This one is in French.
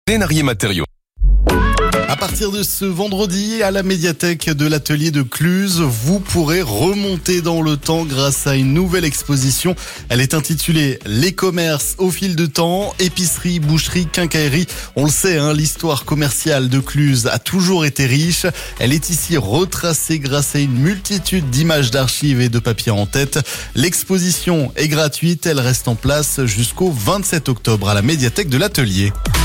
Lénarier Matériaux. À partir de ce vendredi, à la médiathèque de l'Atelier de Cluses, vous pourrez remonter dans le temps grâce à une nouvelle exposition. Elle est intitulée « Les commerces au fil du temps, épicerie, boucherie, quincaillerie ». On le sait, l'histoire commerciale de Cluses a toujours été riche. Elle est ici retracée grâce à une multitude d'images d'archives et de papiers en tête. L'exposition est gratuite, elle reste en place jusqu'au 27 octobre à la médiathèque de l'Atelier.